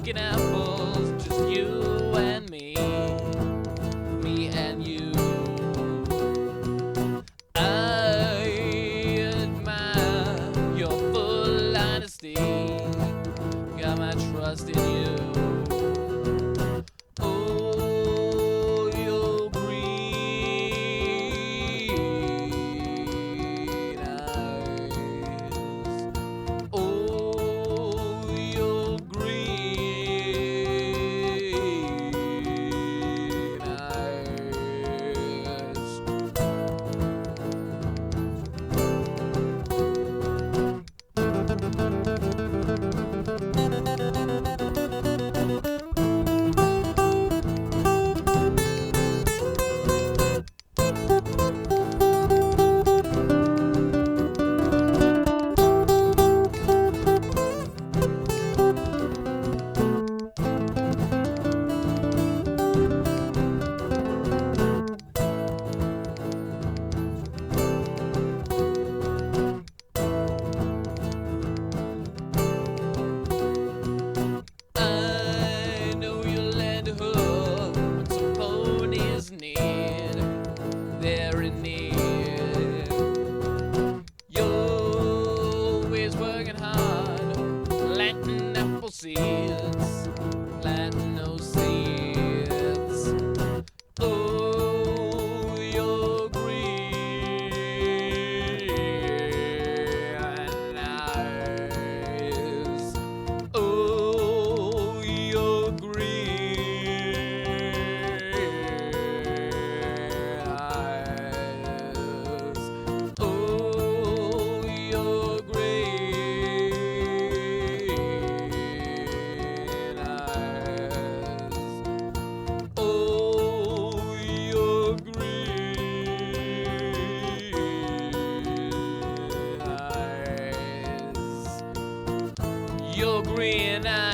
picking apples, just you and me and you. I admire your full honesty, got my trust in you. Oh, your green eyes. Oh, your green eyes. I know you'll lend a hook when some ponies need. They're in need. You're always working hard, planting apple seeds, planting those seeds. Oh, your green eyes. Oh, your green eyes. Oh, your green eyes. Oh, your green eyes. Your green eyes.